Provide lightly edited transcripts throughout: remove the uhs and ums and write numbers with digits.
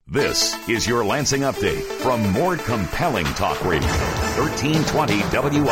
This is your Lansing Update from more compelling talk radio. 1320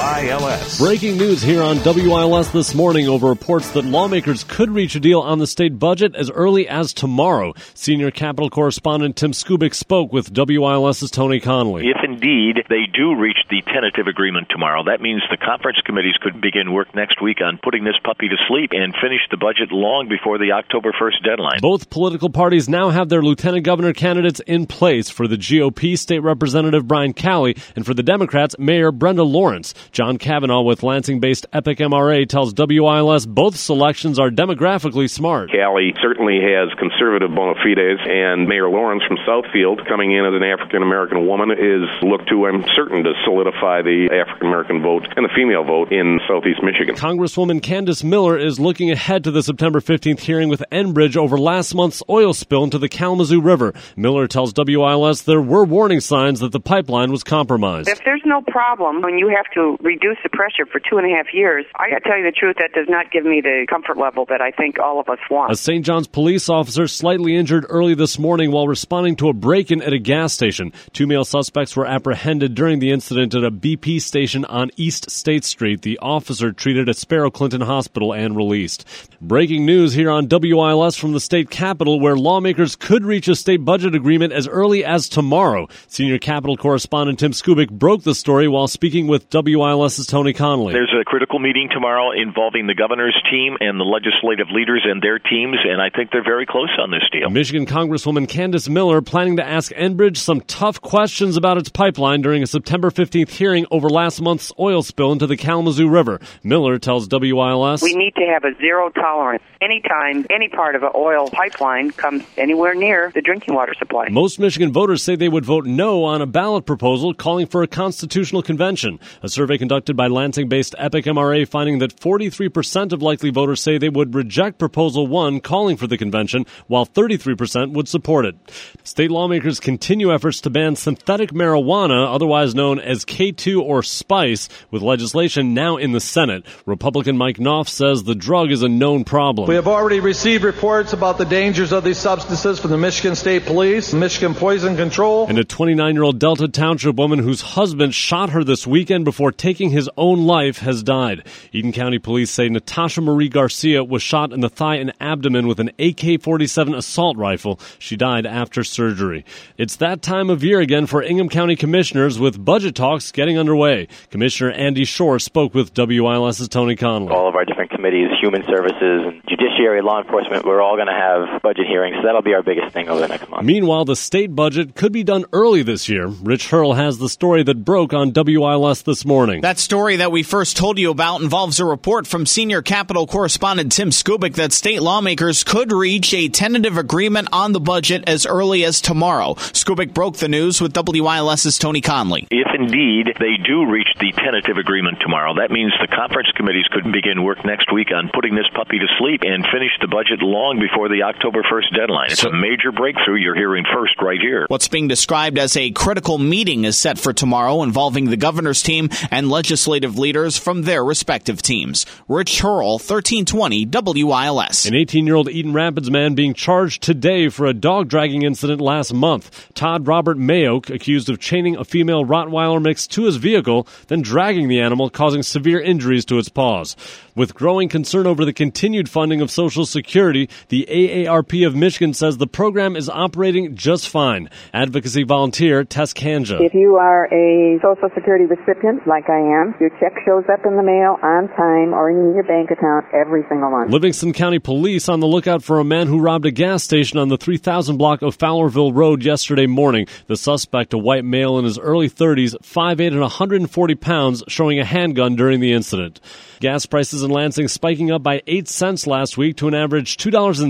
WILS. Breaking news here on WILS this morning over reports that lawmakers could reach a deal on the state budget as early as tomorrow. Senior Capitol correspondent Tim Skubic spoke with WILS's Tony Conley. If indeed they do reach the tentative agreement tomorrow, that means the conference committees could begin work next week on putting this puppy to sleep and finish the budget long before the October 1st deadline. Both political parties now have their lieutenant governor candidates in place. For the GOP, State Representative Brian Calley, and for the Democrats, Mayor Brenda Lawrence. John Kavanaugh with Lansing-based Epic MRA tells WILS both selections are demographically smart. Calley certainly has conservative bona fides, and Mayor Lawrence from Southfield, coming in as an African-American woman, is looked to, I'm certain, to solidify the African-American vote and the female vote in Southeast Michigan. Congresswoman Candace Miller is looking ahead to the September 15th hearing with Enbridge over last month's oil spill into the Kalamazoo River. Miller tells WILS there were warning signs that the pipeline was compromised. If there's no problem when you have to reduce the pressure for 2.5 years, I got to tell you the truth, that does not give me the comfort level that I think all of us want. A St. John's police officer slightly injured early this morning while responding to a break-in at a gas station. 2 male suspects were apprehended during the incident at a BP station on East State Street. The officer treated at Sparrow Clinton Hospital and released. Breaking news here on WILS from the state capitol, where lawmakers could reach a state budget agreement as early as tomorrow. Senior Capitol correspondent Tim Skubic broke the story while speaking with WILS's Tony Conley. There's a critical meeting tomorrow involving the governor's team and the legislative leaders and their teams, and I think they're very close on this deal. Michigan Congresswoman Candace Miller planning to ask Enbridge some tough questions about its pipeline during a September 15th hearing over last month's oil spill into the Kalamazoo River. Miller tells WILS, we need to have a zero tolerance anytime any part of an oil pipeline comes anywhere near the drinking water supply. Most Michigan voters say they would vote no on a ballot proposal calling for a constitutional convention. A survey conducted by Lansing-based Epic MRA finding that 43% of likely voters say they would reject Proposal 1 calling for the convention, while 33% would support it. State lawmakers continue efforts to ban synthetic marijuana, otherwise known as K2 or Spice, with legislation now in the Senate. Republican Mike Knopf says the drug is a known problem. We have already received reports about the dangers of these substances from the Michigan State Police, Michigan Poison Control. And a 29-year-old Delta Township woman whose husband shot her this weekend before taking his own life has died. Eden County police say Natasha Marie Garcia was shot in the thigh and abdomen with an AK-47 assault rifle. She died after surgery. It's that time of year again for Ingham County commissioners, with budget talks getting underway. Commissioner Andy Shore spoke with WILS's Tony Conley. All of our different committees, human services and judiciary, law enforcement, we're all going to have budget hearings, so that'll be our biggest thing over the next month. Meanwhile, the state budget could be done early this year. Rich Hurl has the story that broke on WILS this morning. That story that we first told you about involves a report from Senior Capitol correspondent Tim Skubic that state lawmakers could reach a tentative agreement on the budget as early as tomorrow. Skubic broke the news with WILS's Tony Conley. If indeed they do reach the tentative agreement tomorrow, that means the conference committees could begin work next week on putting this puppy to sleep and finish the budget long before the October 1st deadline. It's a major breakthrough. You're hearing first right here. What's being described as a critical meeting is set for tomorrow involving the governor's team and legislative leaders from their respective teams. Rich Hurl, 1320 WILS. An 18-year-old Eaton Rapids man being charged today for a dog dragging incident last month. Todd Robert Mayoke accused of chaining a female Rottweiler mix to his vehicle, then dragging the animal, causing severe injuries to its paws. With growing concern over the continued funding of Social Security, the AARP of Michigan says the program is operating just fine. Advocacy volunteer Tess Kanja. If you are a Social Security recipient, like I am, your check shows up in the mail on time or in your bank account every single month. Livingston County Police on the lookout for a man who robbed a gas station on the 3000 block of Fowlerville Road yesterday morning. The suspect, a white male in his early 30s, 5'8" and 140 pounds, showing a handgun during the incident. Gas prices in Lansing spiking up by 8 cents last week to an average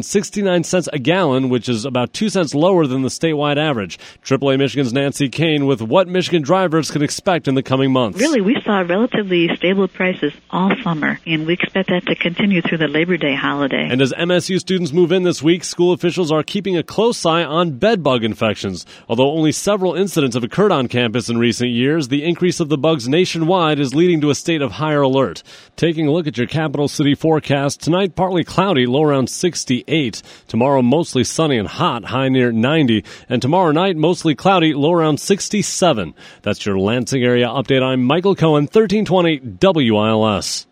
$2.69 a gallon, which is about 2 cents lower than the statewide average. AAA Michigan's Nancy Kane with what Michigan drivers can expect in the coming months. Really, we saw relatively stable prices all summer, and we expect that to continue through the Labor Day holiday. And as MSU students move in this week, school officials are keeping a close eye on bed bug infections. Although only several incidents have occurred on campus in recent years, the increase of the bugs nationwide is leading to a state of higher alert. Taking a look at your Capital Capital City forecast. Tonight, partly cloudy, low around 68. Tomorrow, mostly sunny and hot, high near 90. And tomorrow night, mostly cloudy, low around 67. That's your Lansing area update. I'm Michael Cohen, 1320 WILS.